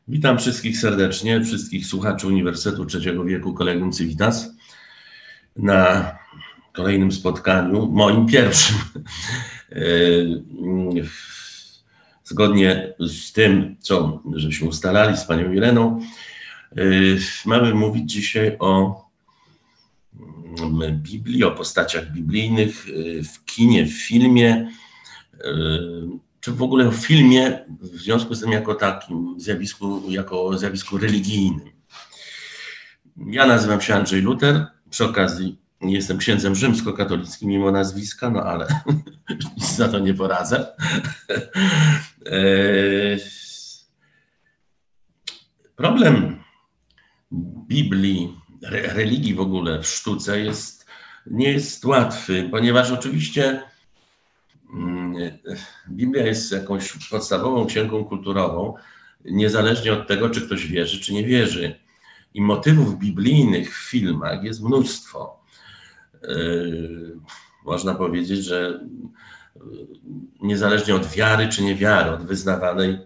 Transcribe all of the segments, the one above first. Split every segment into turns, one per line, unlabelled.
Witam wszystkich serdecznie, wszystkich słuchaczy Uniwersytetu Trzeciego Wieku Collegium Civitas na kolejnym spotkaniu, moim pierwszym. Zgodnie z tym, co żeśmy ustalali z panią Ireną, mamy mówić dzisiaj o Biblii, o postaciach biblijnych w kinie, w filmie, czy w ogóle w filmie, w związku z tym jako takim zjawisku religijnym. Ja nazywam się Andrzej Luter, przy okazji jestem księdzem rzymskokatolickim mimo nazwiska, no ale za to nie poradzę. Problem Biblii, religii w ogóle w sztuce nie jest łatwy, ponieważ oczywiście Biblia jest jakąś podstawową księgą kulturową, niezależnie od tego, czy ktoś wierzy, czy nie wierzy. I motywów biblijnych w filmach jest mnóstwo. Można powiedzieć, że niezależnie od wiary, czy niewiary, od wyznawanej,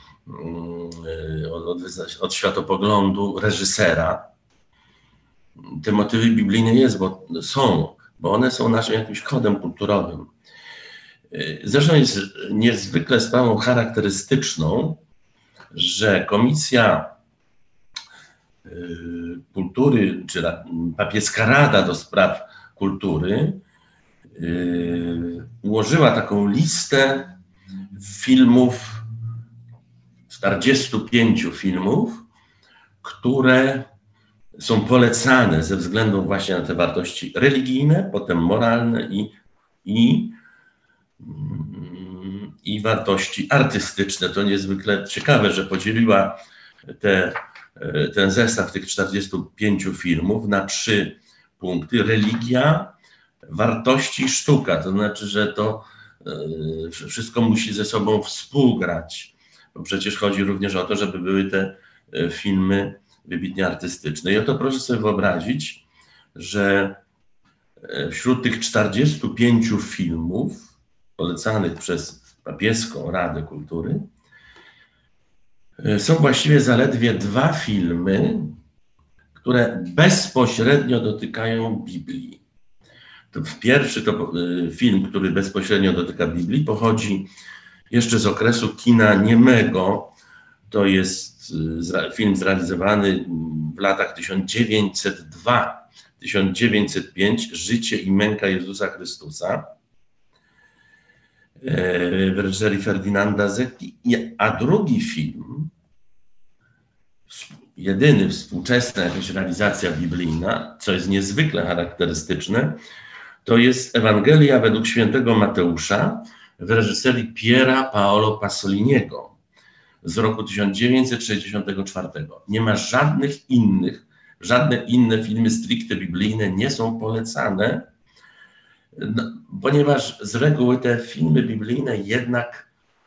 od światopoglądu reżysera, te motywy biblijne bo one są naszym jakimś kodem kulturowym. Zresztą jest niezwykle sprawą charakterystyczną, że Komisja Kultury, czy Papieska Rada do Spraw Kultury ułożyła taką listę filmów, 45 filmów, które są polecane ze względu właśnie na te wartości religijne, potem moralne i wartości artystyczne. To niezwykle ciekawe, że podzieliła ten zestaw tych 45 filmów na 3 punkty. Religia, wartości, sztuka. To znaczy, że to wszystko musi ze sobą współgrać. Bo przecież chodzi również o to, żeby były te filmy wybitnie artystyczne. I oto proszę sobie wyobrazić, że wśród tych 45 filmów polecanych przez Papieską Radę Kultury są właściwie zaledwie 2 filmy, które bezpośrednio dotykają Biblii. Pierwszy to film, który bezpośrednio dotyka Biblii, pochodzi jeszcze z okresu kina niemego. To jest film zrealizowany w latach 1902-1905, Życie i męka Jezusa Chrystusa, w reżyserii Ferdynanda Zecchi, a drugi film, jedyny współczesna jakaś realizacja biblijna, co jest niezwykle charakterystyczne, to jest Ewangelia według świętego Mateusza w reżyserii Piera Paolo Pasoliniego z roku 1964. Nie ma żadne inne filmy stricte biblijne nie są polecane, ponieważ z reguły te filmy biblijne jednak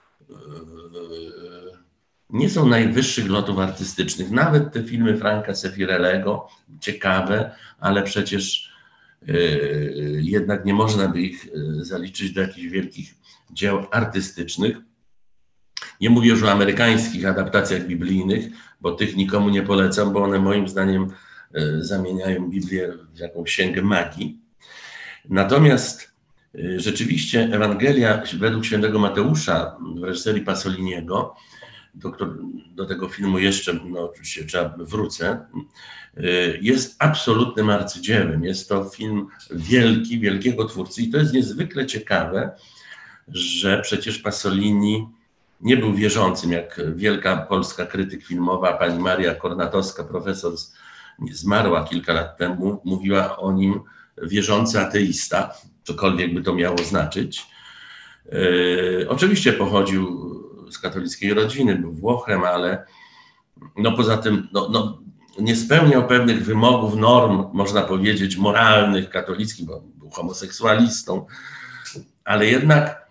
nie są najwyższych lotów artystycznych. Nawet te filmy Franca Sefirelego, ciekawe, ale przecież jednak nie można by ich zaliczyć do jakichś wielkich dzieł artystycznych. Nie mówię już o amerykańskich adaptacjach biblijnych, bo tych nikomu nie polecam, bo one moim zdaniem zamieniają Biblię w jakąś księgę magii. Natomiast rzeczywiście Ewangelia według świętego Mateusza w reżyserii Pasoliniego, do tego filmu jeszcze oczywiście wrócę, jest absolutnym arcydziełem. Jest to film wielkiego twórcy i to jest niezwykle ciekawe, że przecież Pasolini nie był wierzącym, jak wielka polska krytyk filmowa, pani Maria Kornatowska, profesor, zmarła kilka lat temu, mówiła o nim wierzący ateista, cokolwiek by to miało znaczyć. Oczywiście pochodził z katolickiej rodziny, był Włochem, ale poza tym nie spełniał pewnych wymogów, norm, można powiedzieć, moralnych, katolickich, bo był homoseksualistą, ale jednak,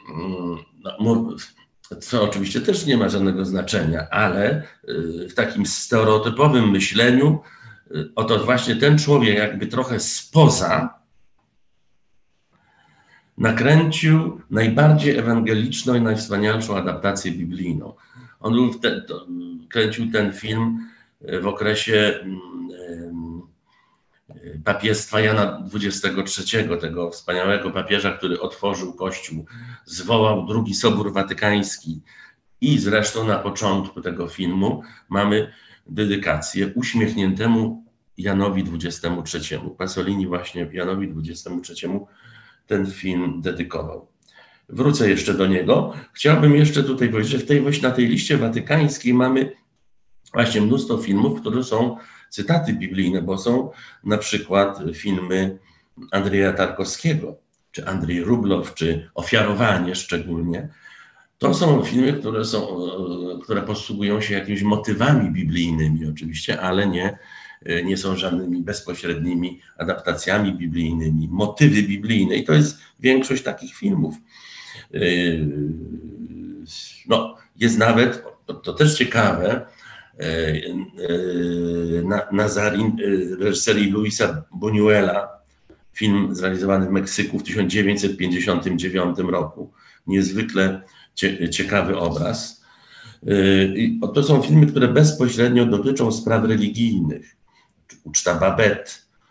co oczywiście też nie ma żadnego znaczenia, ale w takim stereotypowym myśleniu, oto właśnie ten człowiek jakby trochę spoza nakręcił najbardziej ewangeliczną i najwspanialszą adaptację biblijną. On kręcił ten film w okresie papiestwa Jana XXIII, tego wspaniałego papieża, który otworzył Kościół, zwołał II Sobór Watykański i zresztą na początku tego filmu mamy dedykację uśmiechniętemu Janowi XXIII. Pasolini właśnie Janowi XXIII ten film dedykował. Wrócę jeszcze do niego. Chciałbym jeszcze tutaj powiedzieć, że na tej liście watykańskiej mamy właśnie mnóstwo filmów, które są cytaty biblijne, bo są na przykład filmy Andrzeja Tarkowskiego, czy Andrzej Rublow, czy Ofiarowanie szczególnie. To są filmy, które posługują się jakimiś motywami biblijnymi oczywiście, ale nie są żadnymi bezpośrednimi adaptacjami biblijnymi. Motywy biblijne i to jest większość takich filmów. No, jest nawet, to też ciekawe, Nazarin reżyserii Luisa Buñuela, film zrealizowany w Meksyku w 1959 roku. Niezwykle ciekawy obraz. To są filmy, które bezpośrednio dotyczą spraw religijnych. Uczta Babette,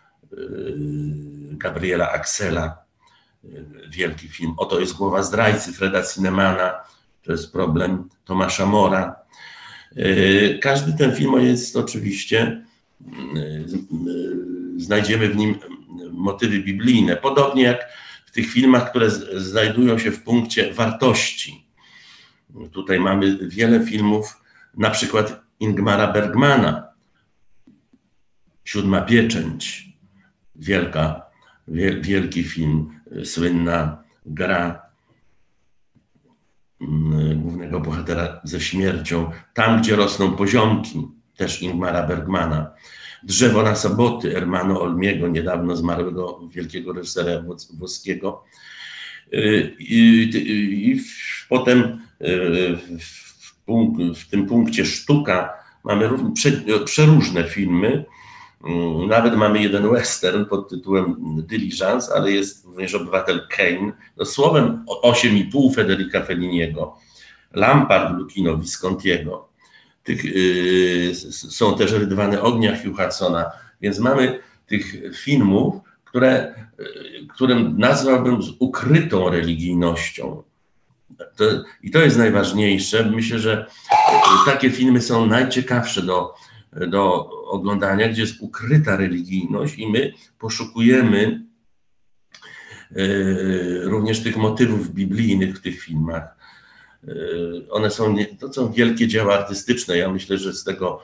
Gabriela Axela, wielki film. Oto jest Głowa zdrajcy Freda Zinnemana, to jest Problem Tomasza Mora. Każdy ten film jest oczywiście, znajdziemy w nim motywy biblijne, podobnie jak w tych filmach, które znajdują się w punkcie wartości. Tutaj mamy wiele filmów, na przykład Ingmara Bergmana, Siódma pieczęć, wielki film, słynna gra głównego bohatera ze śmiercią, Tam, gdzie rosną poziomki, też Ingmara Bergmana, Drzewo na soboty Ermanno Olmiego, niedawno zmarłego wielkiego reżysera włoskiego. I potem w tym punkcie sztuka mamy przeróżne filmy. Nawet mamy jeden western pod tytułem Diligence, ale jest również Obywatel Kane. No, słowem 8,5 Federica Felliniego, Lampard Lucchino Viscontiego. Są też Rydwany ognia Hugh Hudsona, więc mamy tych filmów, którym nazwałbym z ukrytą religijnością. I to jest najważniejsze. Myślę, że takie filmy są najciekawsze do oglądania, gdzie jest ukryta religijność i my poszukujemy również tych motywów biblijnych w tych filmach. To są wielkie dzieła artystyczne. Ja myślę, że z tego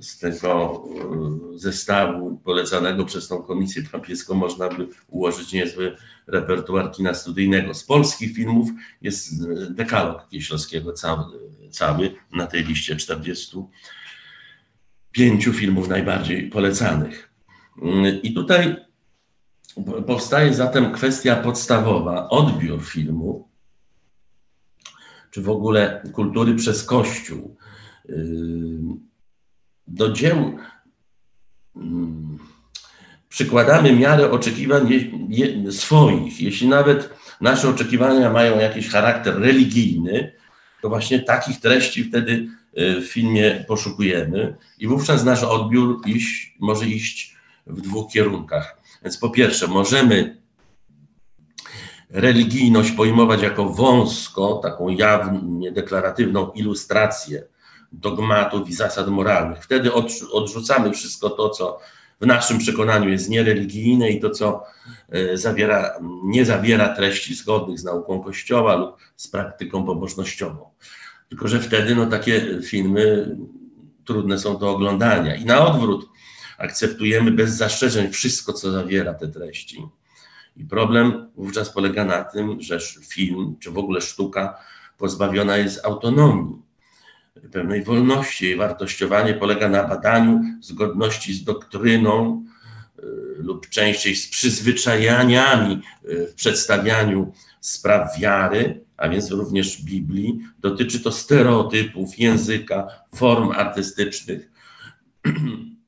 zestawu polecanego przez tą komisję papieską można by ułożyć niezły repertuar kina studyjnego. Z polskich filmów jest dekalog Kieślowskiego cały na tej liście 45 filmów najbardziej polecanych. I tutaj powstaje zatem kwestia podstawowa, odbiór filmu, czy w ogóle kultury przez Kościół. Do dzieł przykładamy miarę oczekiwań swoich. Jeśli nawet nasze oczekiwania mają jakiś charakter religijny, to właśnie takich treści wtedy w filmie poszukujemy i wówczas nasz odbiór może iść w dwóch kierunkach. Więc po pierwsze, możemy religijność pojmować jako wąsko, taką jawnie deklaratywną ilustrację dogmatów i zasad moralnych. Wtedy odrzucamy wszystko to, co w naszym przekonaniu jest niereligijne i to, co nie zawiera treści zgodnych z nauką Kościoła lub z praktyką pobożnościową. Tylko że wtedy takie filmy trudne są do oglądania. I na odwrót akceptujemy bez zastrzeżeń wszystko, co zawiera te treści. I problem wówczas polega na tym, że film, czy w ogóle sztuka pozbawiona jest autonomii, pewnej wolności. Jej wartościowanie polega na badaniu zgodności z doktryną lub częściej z przyzwyczajeniami w przedstawianiu spraw wiary, a więc również Biblii. Dotyczy to stereotypów, języka, form artystycznych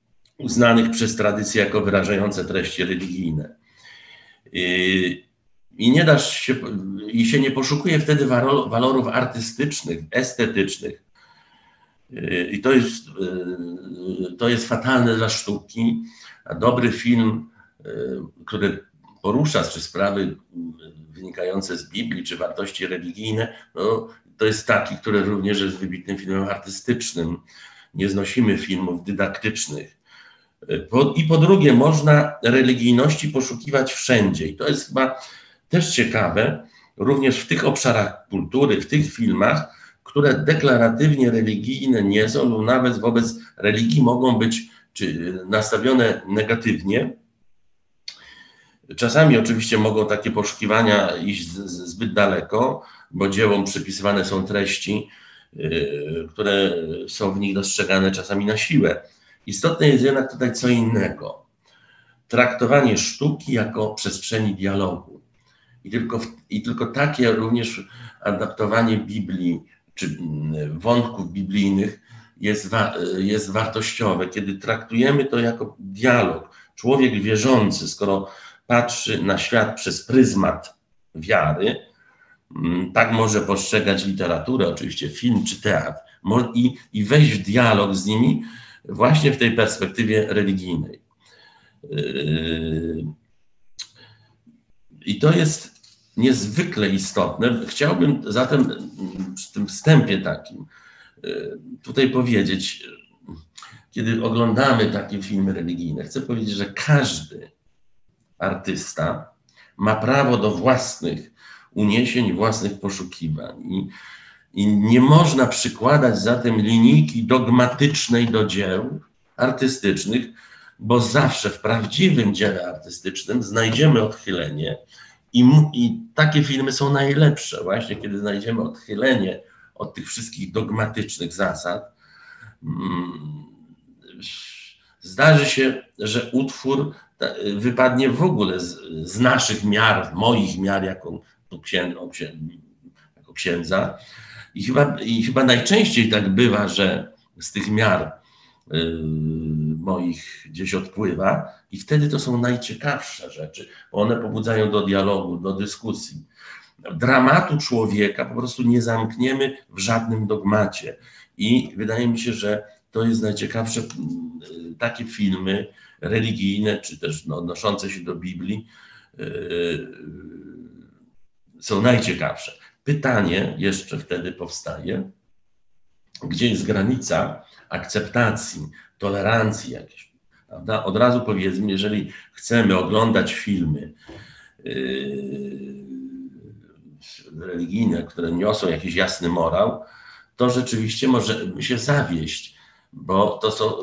uznanych przez tradycję jako wyrażające treści religijne. i nie dasz się, i się nie poszukuje wtedy walorów artystycznych, estetycznych. I to jest fatalne dla sztuki. A dobry film, który porusza czy sprawy wynikające z Biblii, czy wartości religijne, no, to jest taki, który również jest wybitnym filmem artystycznym. Nie znosimy filmów dydaktycznych. I po drugie, można religijności poszukiwać wszędzie. I to jest chyba też ciekawe, również w tych obszarach kultury, w tych filmach, które deklaratywnie religijne nie są, lub nawet wobec religii mogą być nastawione negatywnie. Czasami oczywiście mogą takie poszukiwania iść zbyt daleko, bo dziełom przypisywane są treści, które są w nich dostrzegane czasami na siłę. Istotne jest jednak tutaj co innego. Traktowanie sztuki jako przestrzeni dialogu. I tylko takie również adaptowanie Biblii czy wątków biblijnych jest wartościowe, kiedy traktujemy to jako dialog. Człowiek wierzący, skoro patrzy na świat przez pryzmat wiary, tak może postrzegać literaturę, oczywiście film czy teatr, i wejść w dialog z nimi właśnie w tej perspektywie religijnej. I to jest niezwykle istotne. Chciałbym zatem przy tym wstępie takim tutaj powiedzieć, kiedy oglądamy takie filmy religijne, chcę powiedzieć, że każdy artysta ma prawo do własnych uniesień, własnych poszukiwań. I nie można przykładać zatem linijki dogmatycznej do dzieł artystycznych, bo zawsze w prawdziwym dziele artystycznym znajdziemy odchylenie i takie filmy są najlepsze właśnie, kiedy znajdziemy odchylenie od tych wszystkich dogmatycznych zasad. Zdarzy się, że utwór wypadnie w ogóle z naszych miar, moich miar jako księdza. I chyba najczęściej tak bywa, że z tych miar moich gdzieś odpływa i wtedy to są najciekawsze rzeczy, bo one pobudzają do dialogu, do dyskusji. Dramatu człowieka po prostu nie zamkniemy w żadnym dogmacie i wydaje mi się, że to jest najciekawsze. Takie filmy religijne, czy też odnoszące się do Biblii są najciekawsze. Pytanie jeszcze wtedy powstaje, gdzie jest granica akceptacji, tolerancji jakiejś, prawda? Od razu powiedzmy, jeżeli chcemy oglądać filmy religijne, które niosą jakiś jasny morał, to rzeczywiście możemy się zawieść, bo to są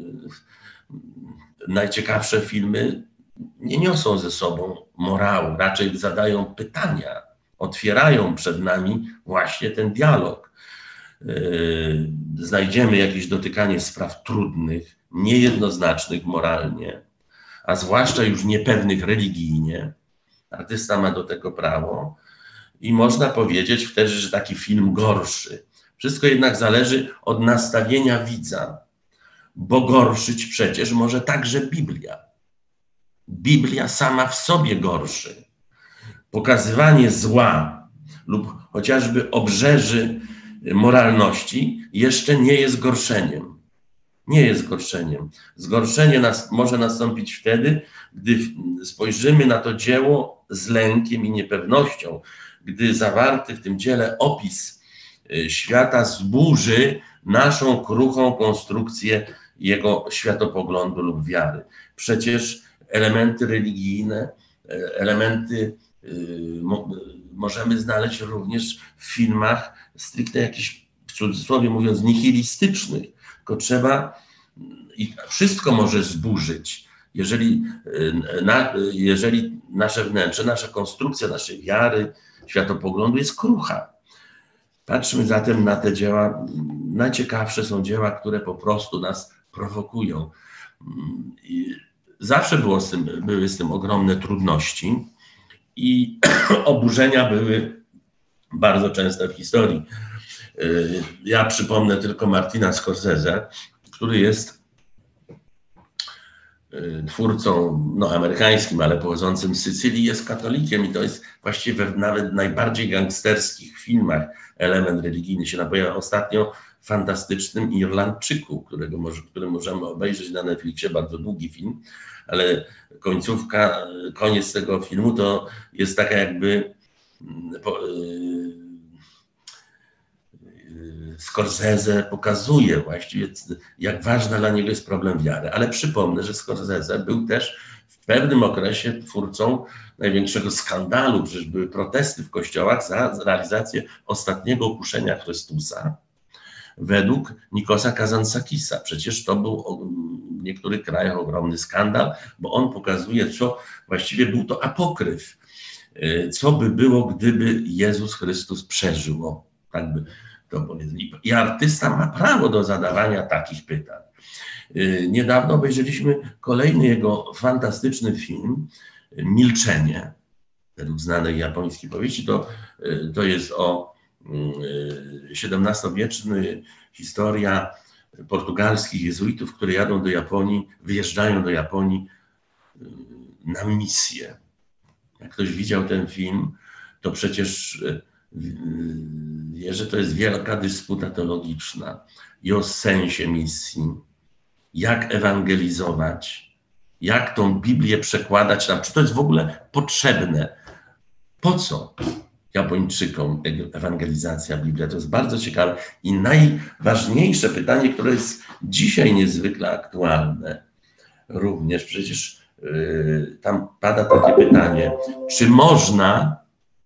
najciekawsze filmy, nie niosą ze sobą morału, raczej zadają pytania, otwierają przed nami właśnie ten dialog. Znajdziemy jakieś dotykanie spraw trudnych, niejednoznacznych moralnie, a zwłaszcza już niepewnych religijnie. Artysta ma do tego prawo i można powiedzieć wtedy, że taki film gorszy. Wszystko jednak zależy od nastawienia widza, bo gorszyć przecież może także Biblia. Biblia sama w sobie gorszy. Pokazywanie zła lub chociażby obrzeży moralności jeszcze nie jest gorszeniem. Nie jest gorszeniem. Zgorszenie może nastąpić wtedy, gdy spojrzymy na to dzieło z lękiem i niepewnością, gdy zawarty w tym dziele opis świata zburzy naszą kruchą konstrukcję jego światopoglądu lub wiary. Przecież elementy religijne, elementy możemy znaleźć również w filmach stricte jakichś, w cudzysłowie mówiąc, nihilistycznych. Tylko trzeba, i wszystko może zburzyć, jeżeli nasze wnętrze, nasza konstrukcja naszej wiary, światopoglądu jest krucha. Patrzmy zatem na te dzieła. Najciekawsze są dzieła, które po prostu nas prowokują. I zawsze były z tym ogromne trudności i oburzenia były bardzo częste w historii. Ja przypomnę tylko Martina Scorsese, który jest twórcą amerykańskim, ale pochodzącym z Sycylii, jest katolikiem i to jest właściwie nawet w najbardziej gangsterskich filmach element religijny się pojawia. Ostatnio w fantastycznym Irlandczyku, który możemy obejrzeć na Netflixie, bardzo długi film, ale koniec tego filmu to jest taka jakby Scorsese pokazuje właściwie, jak ważny dla niego jest problem wiary. Ale przypomnę, że Scorsese był też w pewnym okresie twórcą największego skandalu. Przecież były protesty w kościołach za realizację ostatniego kuszenia Chrystusa według Nikosa Kazantzakisa. Przecież to był w niektórych krajach ogromny skandal, bo on pokazuje, co właściwie był to apokryf. Co by było, gdyby Jezus Chrystus przeżył? Tak by to powiedzmy. I artysta ma prawo do zadawania takich pytań. Niedawno obejrzeliśmy kolejny jego fantastyczny film, Milczenie, według znanej japońskiej powieści. To jest o XVII-wieczny historia portugalskich jezuitów, które jadą do Japonii, wyjeżdżają do Japonii na misję. Jak ktoś widział ten film, to przecież wie, że to jest wielka dysputa teologiczna i o sensie misji, jak ewangelizować, jak tą Biblię przekładać, czy to jest w ogóle potrzebne. Po co Japończykom ewangelizacja Biblia? To jest bardzo ciekawe i najważniejsze pytanie, które jest dzisiaj niezwykle aktualne. Również przecież tam pada takie pytanie, czy można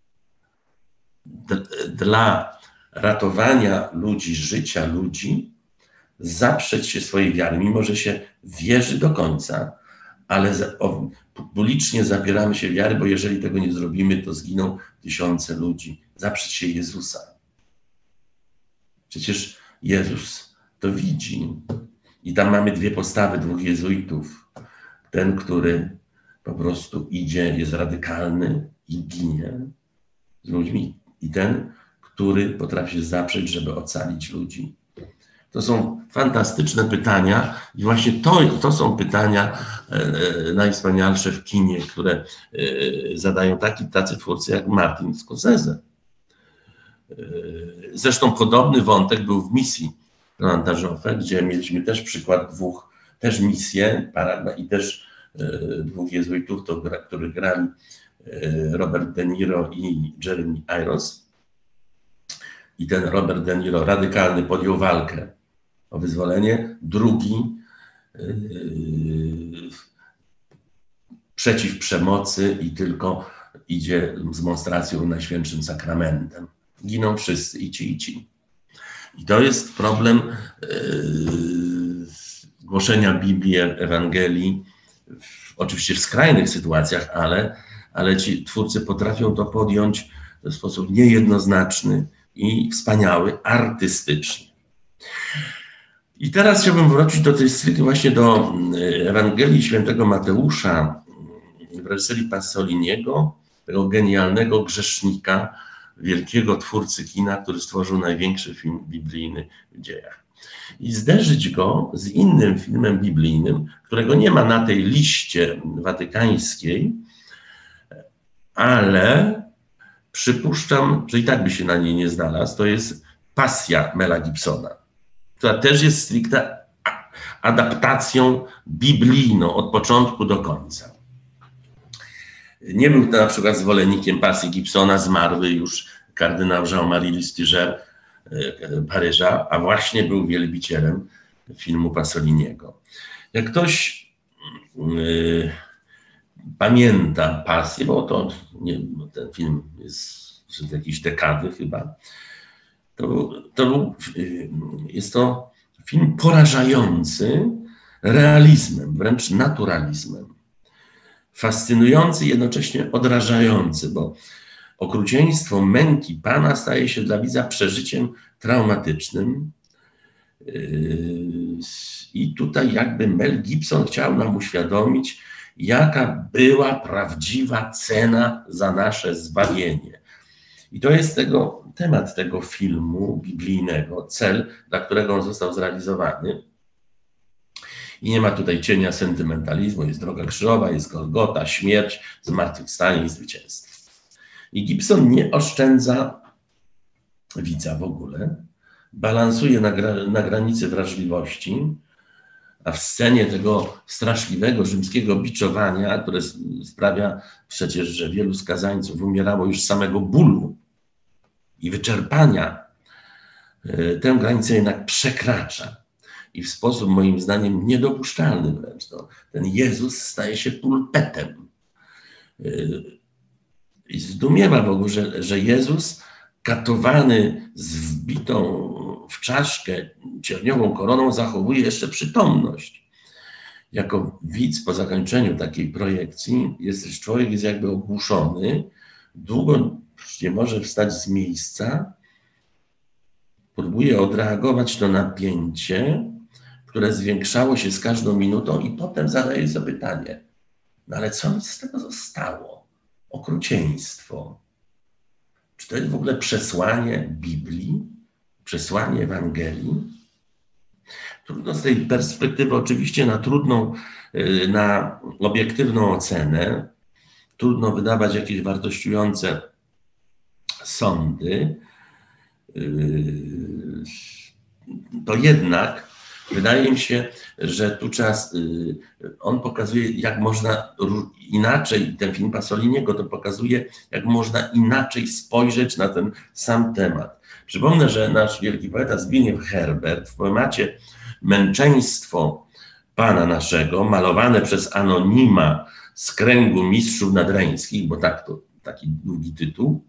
dla ratowania ludzi, życia ludzi, zaprzeć się swojej wiary, mimo że się wierzy do końca, ale publicznie zapieramy się wiary, bo jeżeli tego nie zrobimy, to zginą tysiące ludzi. Zaprzeć się Jezusa. Przecież Jezus to widzi. I tam mamy dwie postawy, dwóch jezuitów. Ten, który po prostu idzie, jest radykalny i ginie z ludźmi. I ten, który potrafi się zaprzeć, żeby ocalić ludzi. To są fantastyczne pytania i właśnie to są pytania najwspanialsze w kinie, które zadają tacy twórcy jak Martin Scorsese. Zresztą podobny wątek był w Misji Rolanda Joffé, gdzie mieliśmy też przykład też misję i też dwóch jezuitów, których grali Robert De Niro i Jeremy Irons. I ten Robert De Niro radykalny podjął walkę o wyzwolenie, drugi przeciw przemocy i tylko idzie z demonstracją Najświętszym Sakramentem. Giną wszyscy, i ci, i ci. I to jest problem głoszenia Biblii, Ewangelii, oczywiście w skrajnych sytuacjach, ale ci twórcy potrafią to podjąć w sposób niejednoznaczny i wspaniały, artystyczny. I teraz chciałbym wrócić do tej stricte właśnie do Ewangelii Świętego Mateusza w reżyserii Pasoliniego, tego genialnego grzesznika, wielkiego twórcy kina, który stworzył największy film biblijny w dziejach. I zderzyć go z innym filmem biblijnym, którego nie ma na tej liście watykańskiej, ale przypuszczam, że i tak by się na niej nie znalazł, to jest Pasja Mela Gibsona, która też jest stricte adaptacją biblijną od początku do końca. Nie był to na przykład zwolennikiem Pasji Gibsona, zmarły już kardynał Jean-Marie Lustiger Paryża, a właśnie był wielbicielem filmu Pasoliniego. Jak ktoś pamięta Pasję, bo ten film jest z jakiejś dekady chyba, jest to film porażający realizmem, wręcz naturalizmem. Fascynujący, jednocześnie odrażający, bo okrucieństwo męki Pana staje się dla widza przeżyciem traumatycznym. I tutaj jakby Mel Gibson chciał nam uświadomić, jaka była prawdziwa cena za nasze zbawienie. I to jest temat tego filmu biblijnego, cel, dla którego on został zrealizowany. I nie ma tutaj cienia sentymentalizmu, jest droga krzyżowa, jest Golgota, śmierć, zmartwychwstanie i zwycięstwo. I Gibson nie oszczędza widza w ogóle, balansuje na granicy wrażliwości, a w scenie tego straszliwego rzymskiego biczowania, które sprawia przecież, że wielu skazańców umierało już z samego bólu i wyczerpania, tę granicę jednak przekracza. I w sposób moim zdaniem niedopuszczalny wręcz. Ten Jezus staje się pulpetem. I zdumiewa w ogóle, że Jezus katowany z wbitą w czaszkę cierniową koroną zachowuje jeszcze przytomność. Jako widz po zakończeniu takiej projekcji człowiek jest jakby ogłuszony, długo nie może wstać z miejsca, próbuje odreagować to napięcie, które zwiększało się z każdą minutą i potem zadaje sobie pytanie, no ale co mi z tego zostało? Okrucieństwo. Czy to jest w ogóle przesłanie Biblii? Przesłanie Ewangelii? Trudno z tej perspektywy oczywiście na obiektywną ocenę, trudno wydawać jakieś wartościujące sądy, to jednak wydaje mi się, że tu on pokazuje, jak można inaczej, ten film Pasoliniego to pokazuje, jak można inaczej spojrzeć na ten sam temat. Przypomnę, że nasz wielki poeta Zbigniew Herbert w poemacie Męczeństwo Pana Naszego, malowane przez anonima z kręgu mistrzów nadreńskich, bo taki długi tytuł,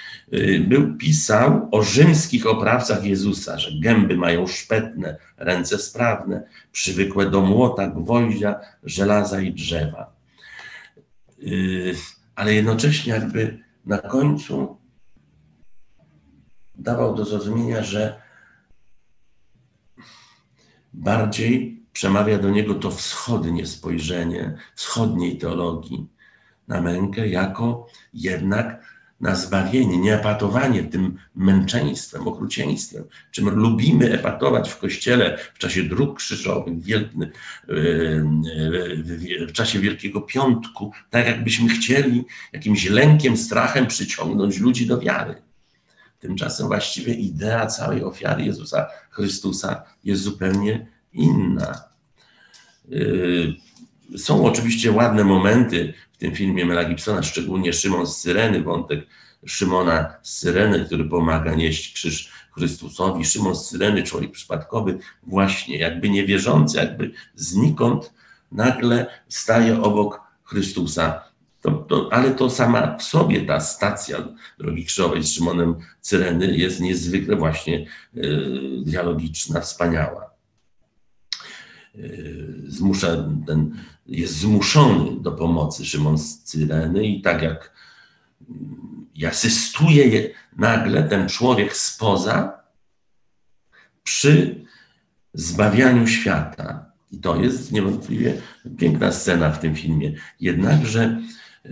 pisał o rzymskich oprawcach Jezusa, że gęby mają szpetne, ręce sprawne, przywykłe do młota, gwoździa, żelaza i drzewa. Ale jednocześnie jakby na końcu dawał do zrozumienia, że bardziej przemawia do niego to wschodnie spojrzenie, wschodniej teologii na mękę, jako jednak na zbawienie, nie epatowanie tym męczeństwem, okrucieństwem, czym lubimy epatować w Kościele w czasie dróg krzyżowych, w czasie Wielkiego Piątku, tak jakbyśmy chcieli jakimś lękiem, strachem przyciągnąć ludzi do wiary. Tymczasem właściwie idea całej ofiary Jezusa Chrystusa jest zupełnie inna. Są oczywiście ładne momenty w tym filmie Mela Gibsona, szczególnie Szymon z Cyreny, wątek Szymona z Cyreny, który pomaga nieść krzyż Chrystusowi. Szymon z Cyreny, człowiek przypadkowy, właśnie jakby niewierzący, jakby znikąd nagle staje obok Chrystusa. Ale to sama w sobie ta stacja Drogi Krzyżowej z Szymonem Cyreny jest niezwykle właśnie dialogiczna, wspaniała. Jest zmuszony do pomocy Szymon z Cyreny i tak jak asystuje nagle ten człowiek spoza przy zbawianiu świata. I to jest niewątpliwie piękna scena w tym filmie. Jednakże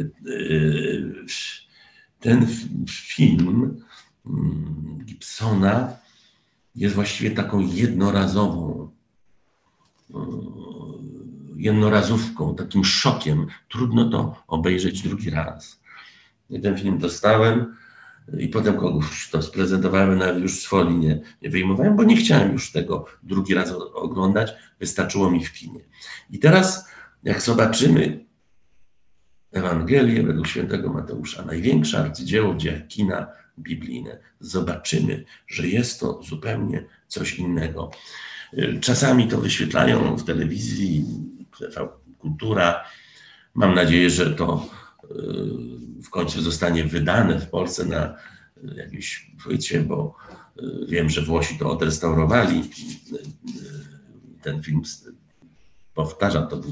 ten film Gibsona jest właściwie taką jednorazówką, takim szokiem. Trudno to obejrzeć drugi raz. I ten film dostałem i potem kogoś to sprezentowałem, nawet już z folii nie wyjmowałem, bo nie chciałem już tego drugi raz oglądać, wystarczyło mi w kinie. I teraz jak zobaczymy Ewangelię według świętego Mateusza, największe arcydzieło w dziejach kina biblijne, zobaczymy, że jest to zupełnie coś innego. Czasami to wyświetlają w telewizji, TV Kultura. Mam nadzieję, że to w końcu zostanie wydane w Polsce na jakiejś płycie, bo wiem, że Włosi to odrestaurowali. Ten film, powtarzam, to był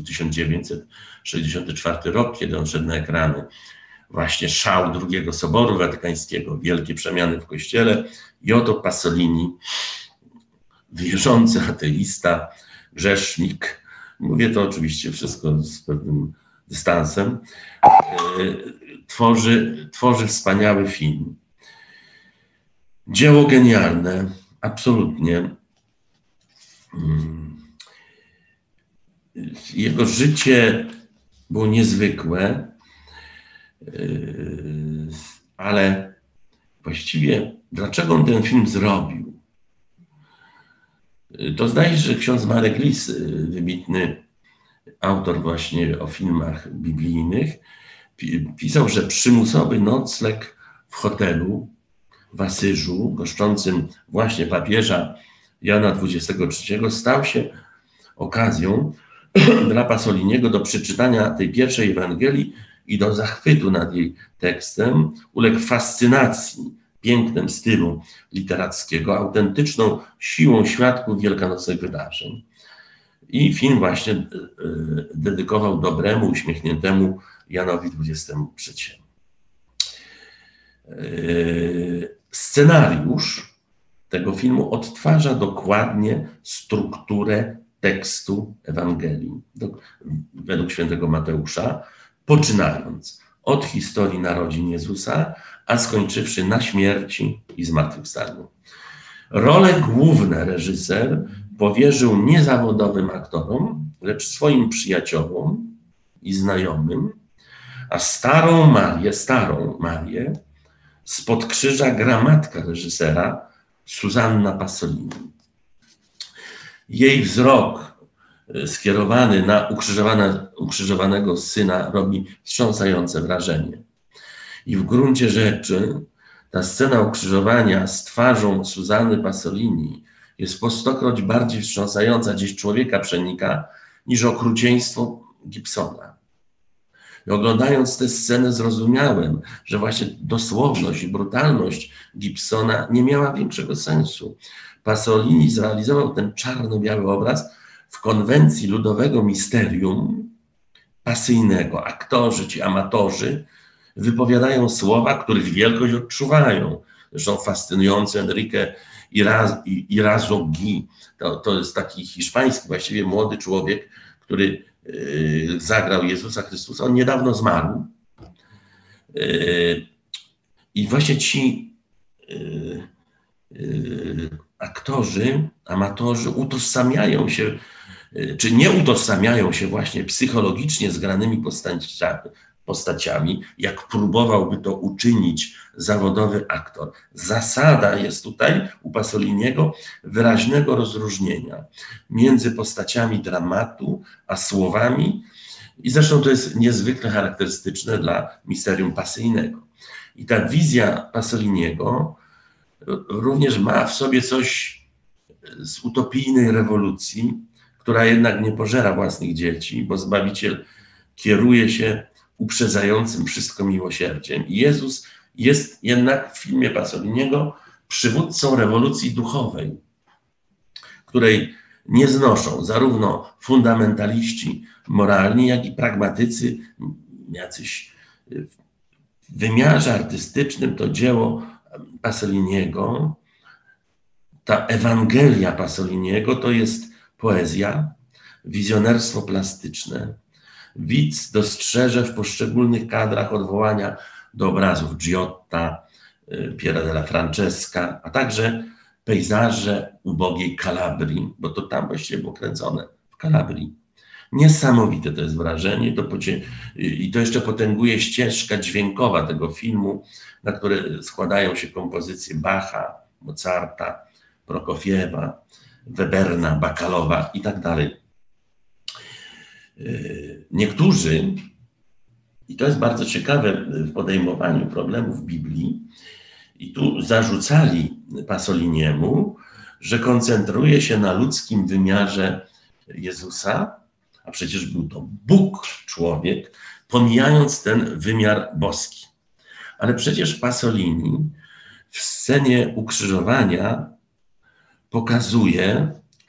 1964 rok, kiedy on szedł na ekrany. Właśnie szał II Soboru Watykańskiego, wielkie przemiany w Kościele. I oto Pasolini, wierzący ateista, grzesznik, mówię to oczywiście wszystko z pewnym dystansem, tworzy wspaniały film. Dzieło genialne, absolutnie. Jego życie było niezwykłe, ale właściwie dlaczego on ten film zrobił? To zdaje się, że ksiądz Marek Lis, wybitny autor właśnie o filmach biblijnych, pisał, że przymusowy nocleg w hotelu w Asyżu, goszczącym właśnie papieża Jana XXIII, stał się okazją dla Pasoliniego do przeczytania tej pierwszej Ewangelii i do zachwytu nad jej tekstem. Uległ fascynacji pięknem stylu literackiego, autentyczną siłą świadków wielkanocnych wydarzeń. I film właśnie dedykował dobremu, uśmiechniętemu Janowi XXIII. Scenariusz tego filmu odtwarza dokładnie strukturę tekstu Ewangelii według świętego Mateusza, poczynając od historii narodzin Jezusa, a skończywszy na śmierci i zmartwychwstaniu. Role główne reżyser powierzył nie zawodowym aktorom, lecz swoim przyjaciołom i znajomym, a starą Marię spod krzyża gra matka reżysera Zuzanna Pasolini. Jej wzrok skierowany na ukrzyżowanego syna robi wstrząsające wrażenie. I w gruncie rzeczy ta scena ukrzyżowania z twarzą Zuzanny Pasolini jest po 100-kroć bardziej wstrząsająca, gdzieś człowieka przenika, niż okrucieństwo Gibsona. I oglądając tę scenę zrozumiałem, że właśnie dosłowność i brutalność Gibsona nie miała większego sensu. Pasolini zrealizował ten czarno-biały obraz w konwencji ludowego misterium pasyjnego. Aktorzy, ci amatorzy wypowiadają słowa, których wielkość odczuwają. Zresztą fascynujący Enrique Irazogui, to jest taki hiszpański, właściwie młody człowiek, który zagrał Jezusa Chrystusa. On niedawno zmarł. I właśnie ci aktorzy, amatorzy utożsamiają się, czy nie utożsamiają się właśnie psychologicznie z granymi postaciami, jak próbowałby to uczynić zawodowy aktor. Zasada jest tutaj u Pasoliniego wyraźnego rozróżnienia między postaciami dramatu a słowami, i zresztą to jest niezwykle charakterystyczne dla misterium pasyjnego. I ta wizja Pasoliniego również ma w sobie coś z utopijnej rewolucji, która jednak nie pożera własnych dzieci, bo Zbawiciel kieruje się uprzedzającym wszystko miłosierdziem. I Jezus jest jednak w filmie Pasoliniego przywódcą rewolucji duchowej, której nie znoszą zarówno fundamentaliści moralni, jak i pragmatycy, jacyś w wymiarze artystycznym. To dzieło Pasoliniego, ta Ewangelia Pasoliniego to jest poezja, wizjonerstwo plastyczne. Widz dostrzeże w poszczególnych kadrach odwołania do obrazów Giotta, Piera della Francesca, a także pejzaże ubogiej Kalabrii, bo to tam właściwie było kręcone, w Kalabrii. Niesamowite to jest wrażenie, i to jeszcze potęguje ścieżka dźwiękowa tego filmu, na które składają się kompozycje Bacha, Mozarta, Prokofiewa, Weberna, Bakalowa i tak dalej. Niektórzy, i to jest bardzo ciekawe w podejmowaniu problemów Biblii, i tu zarzucali Pasoliniemu, że koncentruje się na ludzkim wymiarze Jezusa, a przecież był to Bóg, człowiek, pomijając ten wymiar boski. Ale przecież Pasolini w scenie ukrzyżowania pokazuje,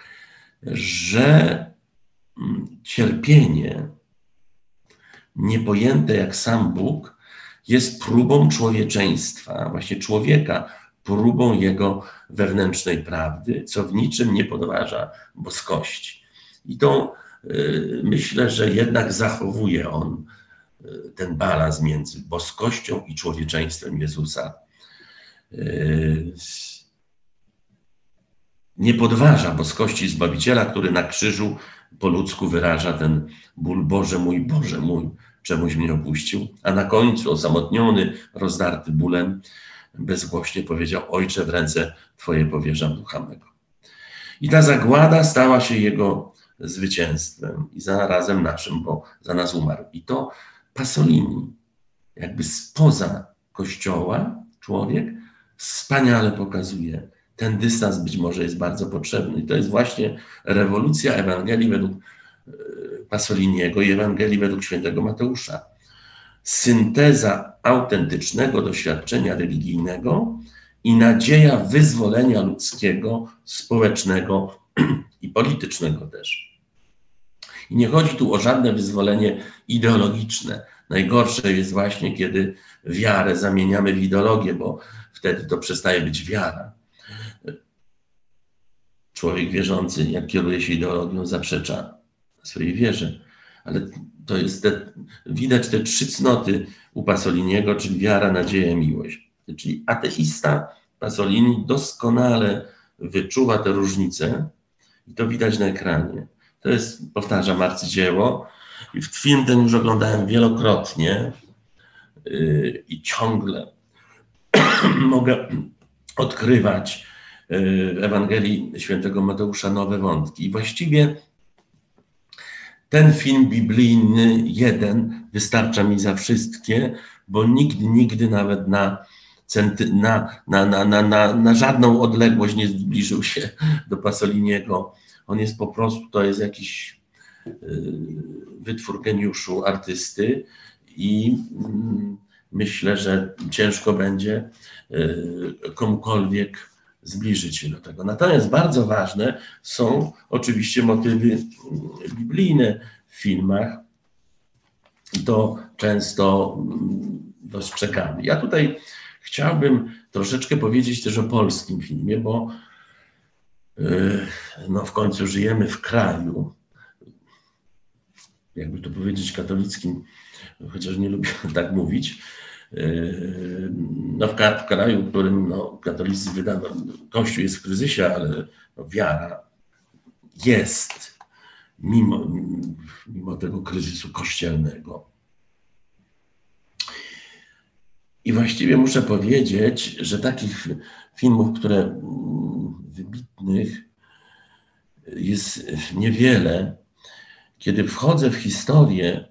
że cierpienie niepojęte jak sam Bóg jest próbą człowieczeństwa, właśnie człowieka, próbą jego wewnętrznej prawdy, co w niczym nie podważa boskości. I to myślę, że jednak zachowuje on ten balans między boskością i człowieczeństwem Jezusa. nie podważa boskości Zbawiciela, który na krzyżu po ludzku wyraża ten ból: Boże mój, czemuś mnie opuścił, a na końcu osamotniony, rozdarty bólem, bezgłośnie powiedział: Ojcze, w ręce Twoje powierzam ducha mego. I ta zagłada stała się jego zwycięstwem i zarazem naszym, bo za nas umarł. I to Pasolini, jakby spoza Kościoła człowiek, wspaniale pokazuje. Ten dystans być może jest bardzo potrzebny. I to jest właśnie rewolucja Ewangelii według Pasoliniego i Ewangelii według świętego Mateusza. Synteza autentycznego doświadczenia religijnego i nadzieja wyzwolenia ludzkiego, społecznego i politycznego też. I nie chodzi tu o żadne wyzwolenie ideologiczne. Najgorsze jest właśnie, kiedy wiarę zamieniamy w ideologię, bo wtedy to przestaje być wiara. Człowiek wierzący, jak kieruje się ideologią, zaprzecza swojej wierze. Ale to jest widać te trzy cnoty u Pasoliniego, czyli wiara, nadzieja, miłość. Czyli ateista Pasolini doskonale wyczuwa te różnice i to widać na ekranie. To jest, powtarzam, arcydzieło. I film ten już oglądałem wielokrotnie i ciągle mogę odkrywać w Ewangelii świętego Mateusza nowe wątki. I właściwie ten film biblijny, jeden, wystarcza mi za wszystkie, bo nigdy nawet na żadną odległość nie zbliżył się do Pasoliniego. On jest po prostu, to jest jakiś wytwór geniuszu artysty i myślę, że ciężko będzie komukolwiek zbliżyć się do tego. Natomiast bardzo ważne są oczywiście motywy biblijne w filmach i to często dostrzegamy. Ja tutaj chciałbym troszeczkę powiedzieć też o polskim filmie, bo no w końcu żyjemy w kraju, jakby to powiedzieć, katolickim, chociaż nie lubię tak mówić, no w kraju, w którym katolicyzm Kościół jest w kryzysie, ale wiara jest mimo tego kryzysu kościelnego. I właściwie muszę powiedzieć, że takich filmów, które wybitnych jest niewiele. Kiedy wchodzę w historię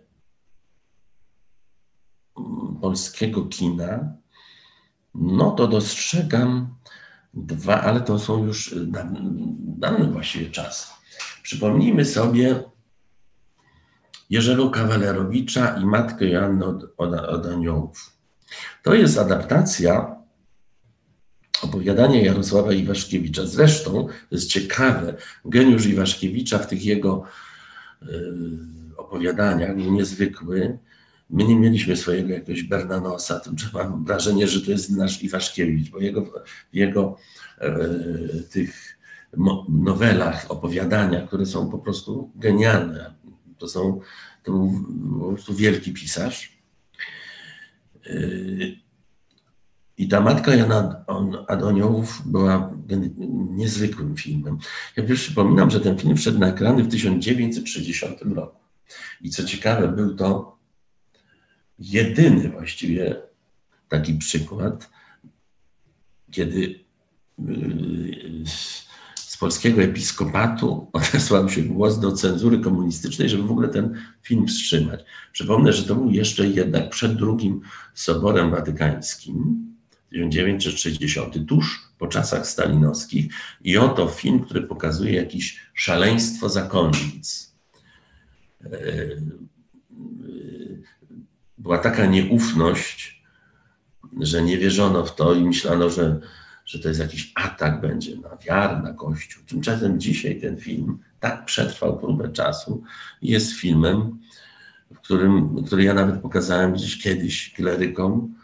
polskiego kina, no to dostrzegam dwa, ale to są już dawny właściwie czas. Przypomnijmy sobie Jerzego Kawalerowicza i Matkę Joannę od Aniołów. To jest adaptacja opowiadania Jarosława Iwaszkiewicza. Zresztą to jest ciekawe, geniusz Iwaszkiewicza w tych jego opowiadaniach był niezwykły. My nie mieliśmy swojego jakiegoś Bernanosa, mam wrażenie, że to jest nasz Iwaszkiewicz, bo jego tych nowelach, opowiadaniach, które są po prostu genialne. To był po prostu wielki pisarz. I ta Matka Joanna od Aniołów była niezwykłym filmem. Ja przypominam, że ten film wszedł na ekrany w 1960 roku. I co ciekawe, był to jedyny właściwie taki przykład, kiedy z polskiego episkopatu odesłał się głos do cenzury komunistycznej, żeby w ogóle ten film wstrzymać. Przypomnę, że to był jeszcze jednak przed drugim Soborem Watykańskim, 1960, tuż po czasach stalinowskich. I oto film, który pokazuje jakieś szaleństwo zakonnic. Była taka nieufność, że nie wierzono w to i myślano, że to jest jakiś atak będzie na wiarę, na Kościół. Tymczasem dzisiaj ten film tak przetrwał próbę czasu i jest filmem, który ja nawet pokazałem gdzieś kiedyś klerykom.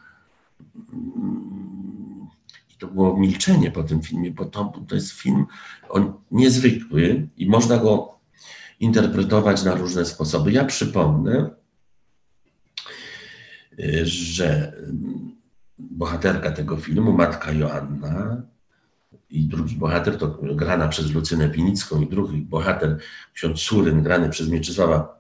I to było milczenie po tym filmie, bo to jest film niezwykły i można go interpretować na różne sposoby. Ja przypomnę, że bohaterka tego filmu, Matka Joanna, i drugi bohater to grana przez Lucynę Pinicką i drugi bohater, ksiądz Suryn, grany przez Mieczysława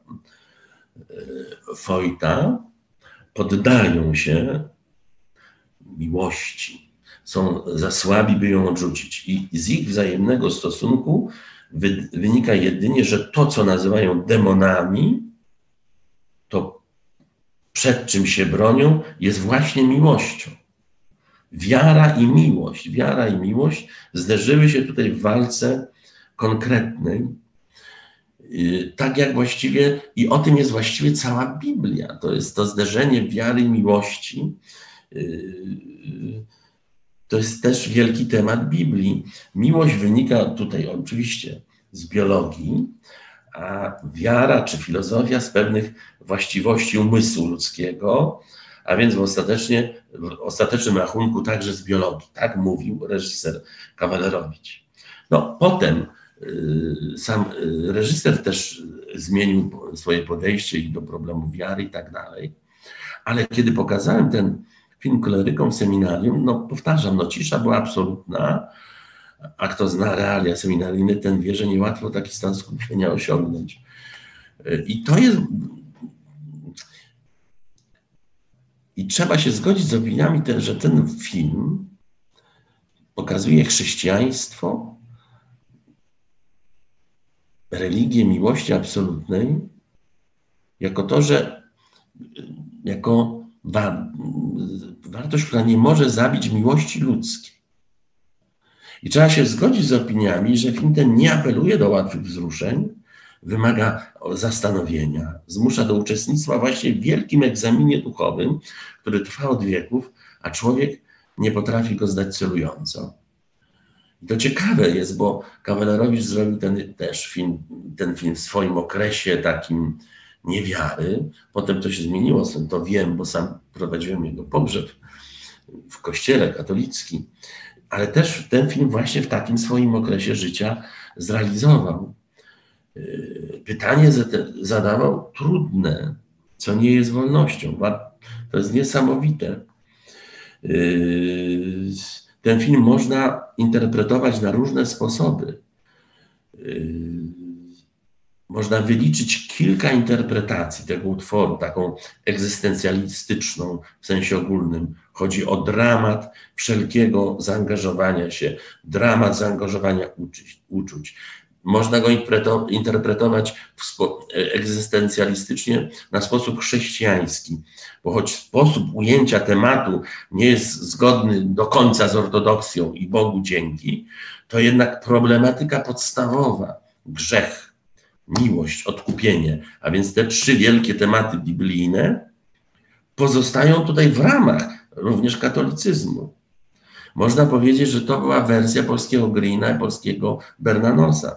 Fojta, poddają się miłości. Są za słabi, by ją odrzucić. I z ich wzajemnego stosunku wynika jedynie, że to, co nazywają demonami, to przed czym się bronią, jest właśnie miłością. Wiara i miłość zderzyły się tutaj w walce konkretnej, tak jak właściwie, i o tym jest właściwie cała Biblia. To jest to zderzenie wiary i miłości. To jest też wielki temat Biblii. Miłość wynika tutaj oczywiście z biologii, a wiara czy filozofia z pewnych właściwości umysłu ludzkiego, a więc w ostatecznym rachunku także z biologii. Tak mówił reżyser Kawalerowicz. No, potem sam reżyser też zmienił swoje podejście i do problemu wiary i tak dalej. Ale kiedy pokazałem ten film klerykom w seminarium, no powtarzam, no cisza była absolutna, a kto zna realia seminaryjne, ten wie, że niełatwo taki stan skupienia osiągnąć. I to jest... I trzeba się zgodzić z opiniami, że ten film pokazuje chrześcijaństwo, religię miłości absolutnej, jako to, że jako wartość, która nie może zabić miłości ludzkiej. I trzeba się zgodzić z opiniami, że film ten nie apeluje do łatwych wzruszeń, wymaga zastanowienia, zmusza do uczestnictwa właśnie w wielkim egzaminie duchowym, który trwa od wieków, a człowiek nie potrafi go zdać celująco. I to ciekawe jest, bo Kawalerowicz zrobił ten film w swoim okresie takim niewiary. Potem to się zmieniło, to wiem, bo sam prowadziłem jego pogrzeb w kościele katolickim. Ale też ten film właśnie w takim swoim okresie życia zrealizował. Pytanie zadawał trudne, co nie jest wolnością. To jest niesamowite. Ten film można interpretować na różne sposoby. Można wyliczyć kilka interpretacji tego utworu, taką egzystencjalistyczną w sensie ogólnym. Chodzi o dramat wszelkiego zaangażowania się, dramat zaangażowania uczuć. Można go interpretować egzystencjalistycznie na sposób chrześcijański, bo choć sposób ujęcia tematu nie jest zgodny do końca z ortodoksją i Bogu dzięki, to jednak problematyka podstawowa, grzech, miłość, odkupienie, a więc te trzy wielkie tematy biblijne pozostają tutaj w ramach również katolicyzmu. Można powiedzieć, że to była wersja polskiego Greena i polskiego Bernanosa.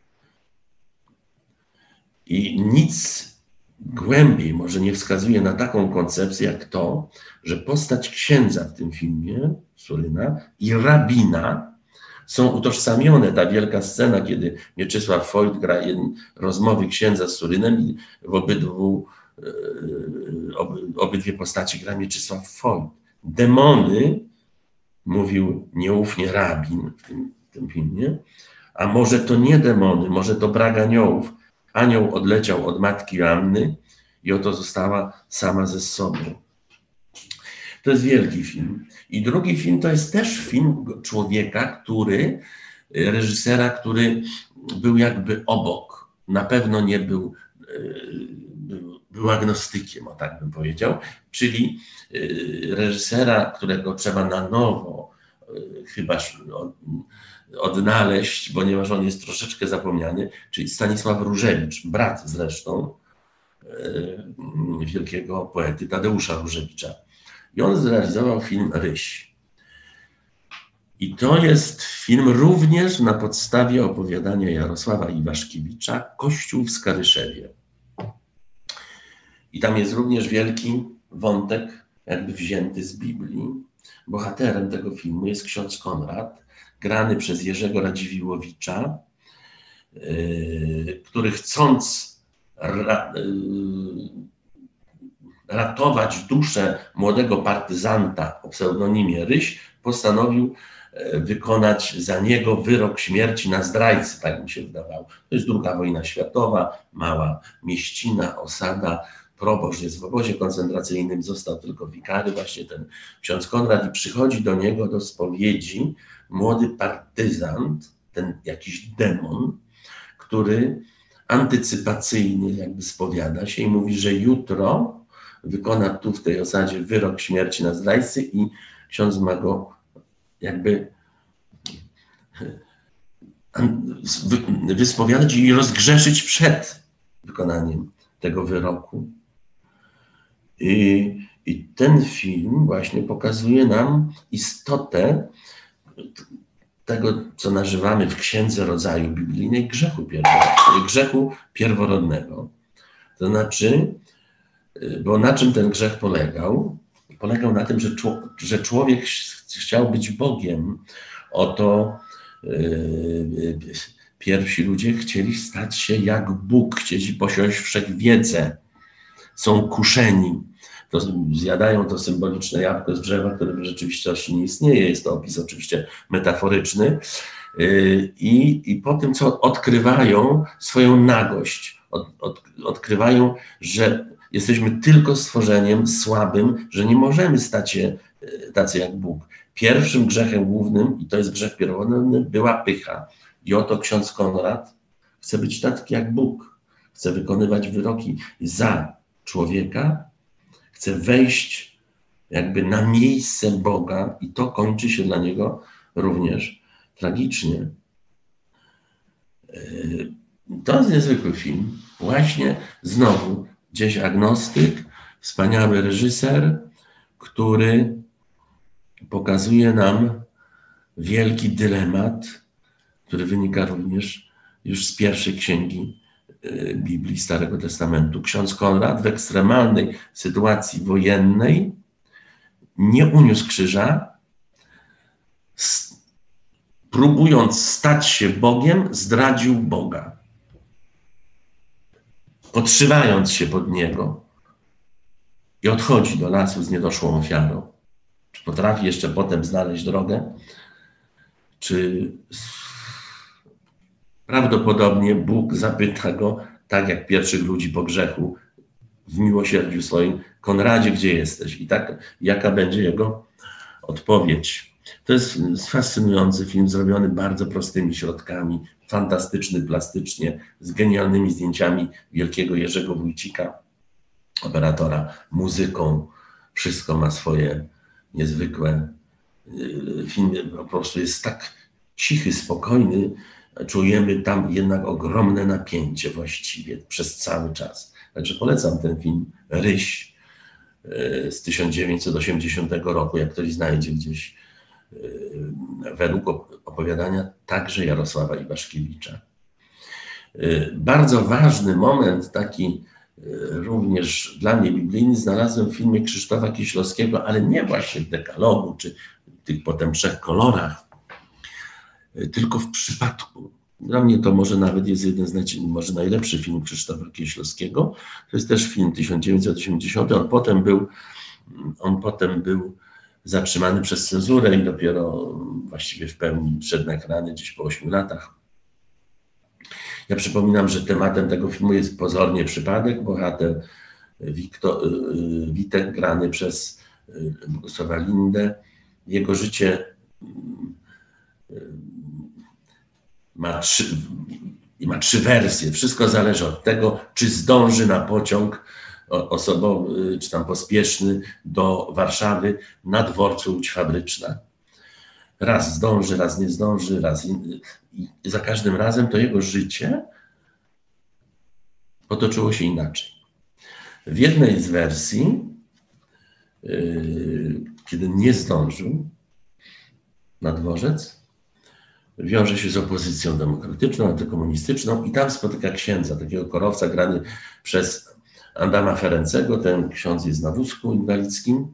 I nic głębiej może nie wskazuje na taką koncepcję, jak to, że postać księdza w tym filmie, Suryna, i rabina są utożsamione. Ta wielka scena, kiedy Mieczysław Fojt gra rozmowy księdza z Surynem i w obydwie postaci gra Mieczysław Fojt. Demony, mówił nieufnie rabin w tym filmie, a może to nie demony, może to brak aniołów. Anioł odleciał od matki Joanny i oto została sama ze sobą. To jest wielki film. I drugi film to jest też film człowieka, reżysera, który był jakby obok. Na pewno nie był agnostykiem, o tak bym powiedział, czyli reżysera, którego trzeba na nowo chyba odnaleźć, ponieważ on jest troszeczkę zapomniany, czyli Stanisław Różewicz, brat zresztą wielkiego poety Tadeusza Różewicza. I on zrealizował film Ryś. I to jest film również na podstawie opowiadania Jarosława Iwaszkiewicza Kościół w Skaryszewie. I tam jest również wielki wątek jakby wzięty z Biblii. Bohaterem tego filmu jest ksiądz Konrad, grany przez Jerzego Radziwiłłowicza, który chcąc ratować duszę młodego partyzanta o pseudonimie Ryś, postanowił wykonać za niego wyrok śmierci na zdrajcy, tak mi się wydawało. To jest II wojna światowa, mała mieścina, osada. Proboszcz jest w obozie koncentracyjnym, został tylko wikary, właśnie ten ksiądz Konrad, i przychodzi do niego do spowiedzi młody partyzant, ten jakiś demon, który antycypacyjnie jakby spowiada się i mówi, że jutro wykona tu w tej osadzie wyrok śmierci na zdrajcy i ksiądz ma go jakby wyspowiadać i rozgrzeszyć przed wykonaniem tego wyroku. I ten film właśnie pokazuje nam istotę tego, co nazywamy w Księdze Rodzaju biblijnej grzechu pierworodnego. To znaczy, bo na czym ten grzech polegał? Polegał na tym, że człowiek chciał być Bogiem. Oto pierwsi ludzie chcieli stać się jak Bóg, chcieli posiąść wszechwiedzę. Są kuszeni. To zjadają to symboliczne jabłko z drzewa, które w rzeczywistości nie istnieje. Jest to opis oczywiście metaforyczny. I po tym, co odkrywają swoją nagość, odkrywają, że jesteśmy tylko stworzeniem słabym, że nie możemy stać się tacy jak Bóg. Pierwszym grzechem głównym, i to jest grzech pierworodny, była pycha. I oto ksiądz Konrad chce być taki jak Bóg. Chce wykonywać wyroki za człowieka, chce wejść jakby na miejsce Boga i to kończy się dla niego również tragicznie. To jest niezwykły film. Właśnie znowu gdzieś agnostyk, wspaniały reżyser, który pokazuje nam wielki dylemat, który wynika również już z pierwszej księgi Biblii Starego Testamentu. Ksiądz Konrad w ekstremalnej sytuacji wojennej nie uniósł krzyża, próbując stać się Bogiem, zdradził Boga. Podszywając się pod Niego i odchodzi do lasu z niedoszłą ofiarą. Czy potrafi jeszcze potem znaleźć drogę? Czy prawdopodobnie Bóg zapyta go, tak jak pierwszych ludzi po grzechu, w miłosierdziu swoim: Konradzie, gdzie jesteś? I tak, jaka będzie jego odpowiedź? To jest fascynujący film, zrobiony bardzo prostymi środkami, fantastyczny plastycznie, z genialnymi zdjęciami wielkiego Jerzego Wójcika, operatora, muzyką. Wszystko ma swoje niezwykłe. Film po prostu jest tak cichy, spokojny. Czujemy tam jednak ogromne napięcie właściwie przez cały czas. Także polecam ten film Ryś z 1980 roku, jak ktoś znajdzie gdzieś, według opowiadania także Jarosława Iwaszkiewicza. Bardzo ważny moment, taki również dla mnie biblijny, znalazłem w filmie Krzysztofa Kieślowskiego, ale nie właśnie w Dekalogu, czy tych potem 3 kolorach, tylko w przypadku. Dla mnie to może nawet jest jeden z może najlepszy film Krzysztofa Kieślowskiego. To jest też film 1980. On potem był zatrzymany przez cenzurę i dopiero właściwie w pełni wszedł na ekrany gdzieś po 8 latach. Ja przypominam, że tematem tego filmu jest pozornie przypadek. Bohater Witek, grany przez Bogusława Lindę. Jego życie ma 3 wersje. Wszystko zależy od tego, czy zdąży na pociąg osobowy, czy tam pospieszny do Warszawy na dworcu Łódź Fabryczna. Raz zdąży, raz nie zdąży, i za każdym razem to jego życie potoczyło się inaczej. W jednej z wersji, kiedy nie zdążył na dworzec, wiąże się z opozycją demokratyczną, antykomunistyczną i tam spotyka księdza, takiego korowca grany przez Adama Ferencego. Ten ksiądz jest na wózku inwalidzkim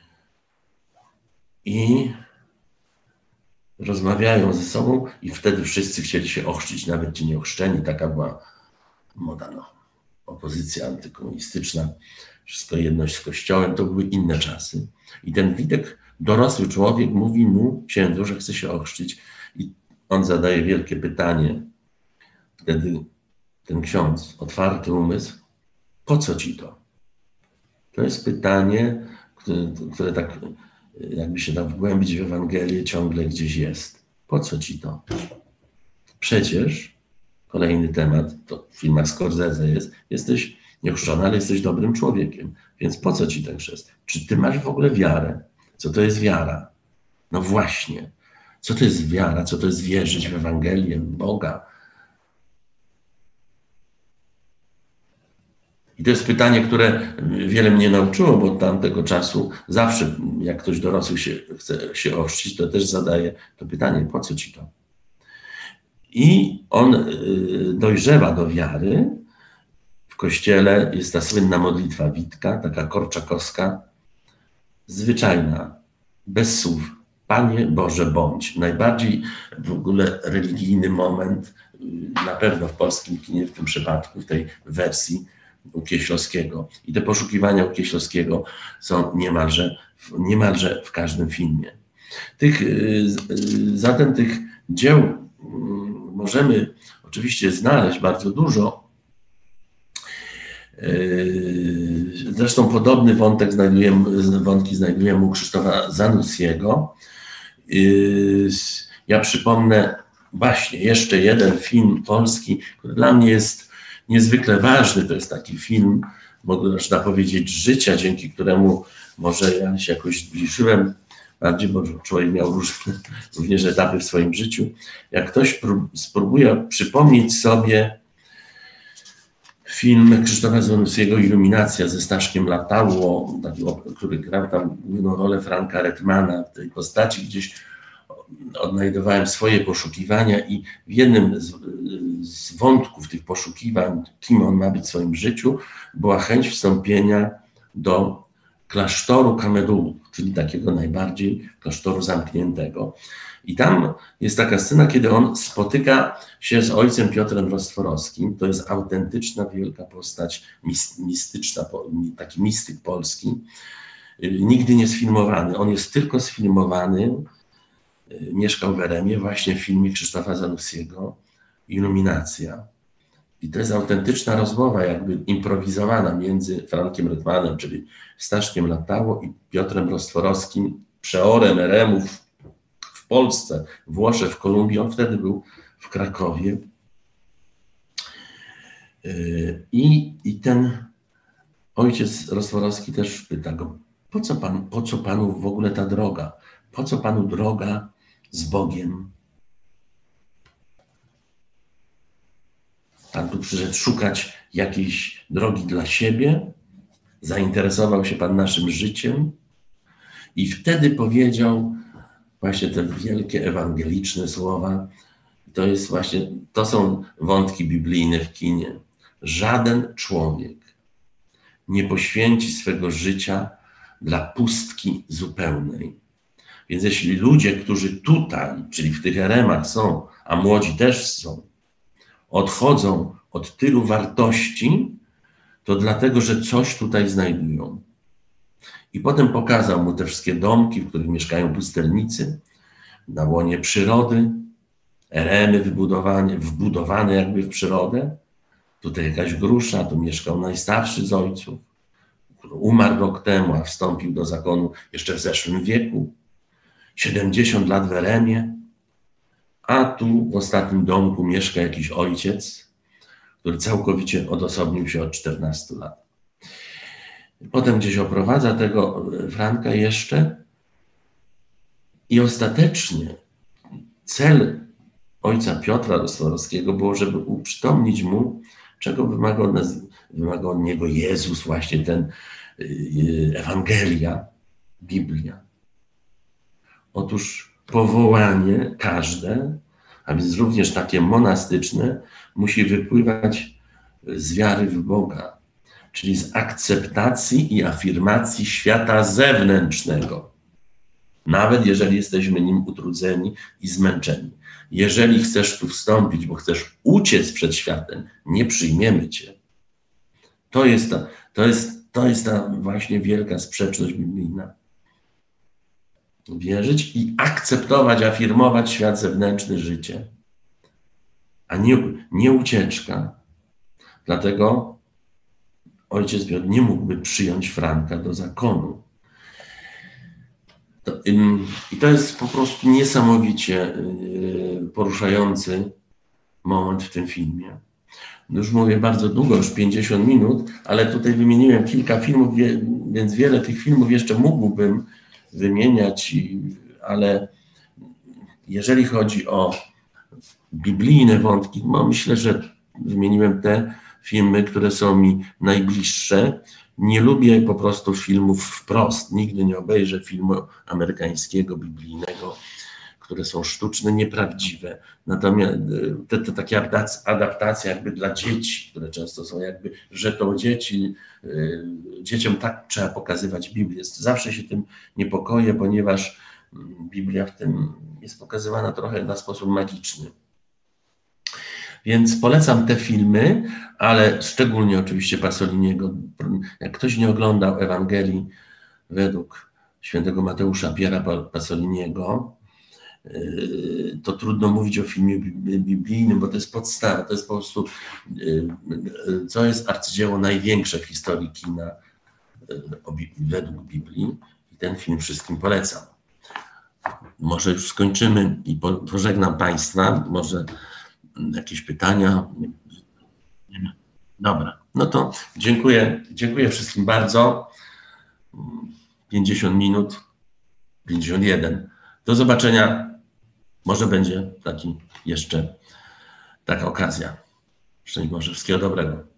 i rozmawiają ze sobą i wtedy wszyscy chcieli się ochrzcić, nawet ci nieochrzczeni. Taka była moda, opozycja antykomunistyczna. wszystko jedność z Kościołem, to były inne czasy. I ten Witek, dorosły człowiek, mówi mu, księdzu, że chce się ochrzcić i on zadaje wielkie pytanie. Wtedy ten ksiądz, otwarty umysł, po co ci to? To jest pytanie, które tak jakby się tam wgłębić w Ewangelię, ciągle gdzieś jest. Po co ci to? Przecież, kolejny temat, to w filmach Scorsese jest, jesteś nieuchrzczony, ale jesteś dobrym człowiekiem. Więc po co ci ten chrzest? Czy ty masz w ogóle wiarę? Co to jest wiara? No właśnie. Co to jest wiara? Co to jest wierzyć w Ewangelię, w Boga? I to jest pytanie, które wiele mnie nauczyło, bo od tamtego czasu zawsze, jak ktoś dorosły chce się ochrzcić, to też zadaje to pytanie, po co ci to? I on dojrzewa do wiary. W kościele jest ta słynna modlitwa Witka, taka korczakowska, zwyczajna, bez słów. Panie Boże, bądź. Najbardziej w ogóle religijny moment, na pewno w polskim kinie w tym przypadku, w tej wersji u Kieślowskiego. I te poszukiwania u Kieślowskiego są niemalże w każdym filmie. Zatem tych dzieł możemy oczywiście znaleźć bardzo dużo. Zresztą podobny wątki znajdujemy u Krzysztofa Zanussiego. Ja przypomnę właśnie jeszcze jeden film polski, który dla mnie jest niezwykle ważny. To jest taki film, można powiedzieć, życia, dzięki któremu może ja się jakoś zbliżyłem bardziej, bo człowiek miał również etapy w swoim życiu. Jak ktoś spróbuje przypomnieć sobie film Krzysztofa Zanussiego Iluminacja ze Staszkiem Latało, który grał tam główną rolę Franka Redmana w tej postaci, gdzieś odnajdowałem swoje poszukiwania i w jednym z wątków tych poszukiwań, kim on ma być w swoim życiu, była chęć wstąpienia do klasztoru Kamedułów, czyli takiego najbardziej klasztoru zamkniętego. I tam jest taka scena, kiedy on spotyka się z ojcem Piotrem Rostworowskim. To jest autentyczna, wielka postać, mistyczna, taki mistyk polski. Nigdy nie sfilmowany. On jest tylko sfilmowany, mieszkał w Eremie, właśnie w filmie Krzysztofa Zanussiego Iluminacja. I to jest autentyczna rozmowa, jakby improwizowana między Frankiem Redmanem, czyli Staszkiem Latało, i Piotrem Rostworowskim, przeorem Eremów w Polsce, Włoszech, w Kolumbii. On wtedy był w Krakowie. I ten ojciec Rostworowski też pyta go, po co panu w ogóle ta droga? Po co panu droga z Bogiem? Pan tu przyszedł szukać jakiejś drogi dla siebie? Zainteresował się pan naszym życiem? I wtedy powiedział właśnie te wielkie ewangeliczne słowa. To są wątki biblijne w kinie. Żaden człowiek nie poświęci swego życia dla pustki zupełnej. Więc jeśli ludzie, którzy tutaj, czyli w tych eremach są, a młodzi też są, odchodzą od tylu wartości, to dlatego, że coś tutaj znajdują. I potem pokazał mu te wszystkie domki, w których mieszkają pustelnicy, na łonie przyrody, eremy wbudowane jakby w przyrodę. Tutaj jakaś grusza, tu mieszkał najstarszy z ojców, który umarł rok temu, a wstąpił do zakonu jeszcze w zeszłym wieku. 70 lat w eremie, a tu w ostatnim domku mieszka jakiś ojciec, który całkowicie odosobnił się od 14 lat. Potem gdzieś oprowadza tego Franka jeszcze i ostatecznie cel ojca Piotra Rostworowskiego było, żeby uprzytomnić mu, czego wymaga od niego Jezus, właśnie ten Ewangelia, Biblia. Otóż powołanie każde, a więc również takie monastyczne, musi wypływać z wiary w Boga, czyli z akceptacji i afirmacji świata zewnętrznego, nawet jeżeli jesteśmy nim utrudzeni i zmęczeni. Jeżeli chcesz tu wstąpić, bo chcesz uciec przed światem, nie przyjmiemy cię. To jest To jest ta właśnie wielka sprzeczność biblijna. Wierzyć i akceptować, afirmować świat zewnętrzny, życie, a nie ucieczka. Dlatego ojciec Piotr nie mógłby przyjąć Franka do zakonu. I to jest po prostu niesamowicie poruszający moment w tym filmie. Już mówię bardzo długo, już 50 minut, ale tutaj wymieniłem kilka filmów, więc wiele tych filmów jeszcze mógłbym wymieniać, ale jeżeli chodzi o biblijne wątki, no myślę, że wymieniłem te filmy, które są mi najbliższe. Nie lubię po prostu filmów wprost. Nigdy nie obejrzę filmu amerykańskiego, biblijnego, które są sztuczne, nieprawdziwe. Natomiast te takie adaptacje jakby dla dzieci, które często są jakby, że to dzieci, dzieciom tak trzeba pokazywać Biblię. Zawsze się tym niepokoję, ponieważ Biblia w tym jest pokazywana trochę na sposób magiczny. Więc polecam te filmy, ale szczególnie oczywiście Pasoliniego. Jak ktoś nie oglądał Ewangelii według świętego Mateusza Piera Pasoliniego, to trudno mówić o filmie biblijnym, bo to jest podstawa, to jest po prostu, co jest arcydzieło największe w historii kina według Biblii. I ten film wszystkim polecam. Może już skończymy i pożegnam Państwa. Może jakieś pytania? Dobra, no to dziękuję wszystkim bardzo. 50 minut, 51. Do zobaczenia. Może będzie taka okazja. Szczęść Boże, wszystkiego dobrego.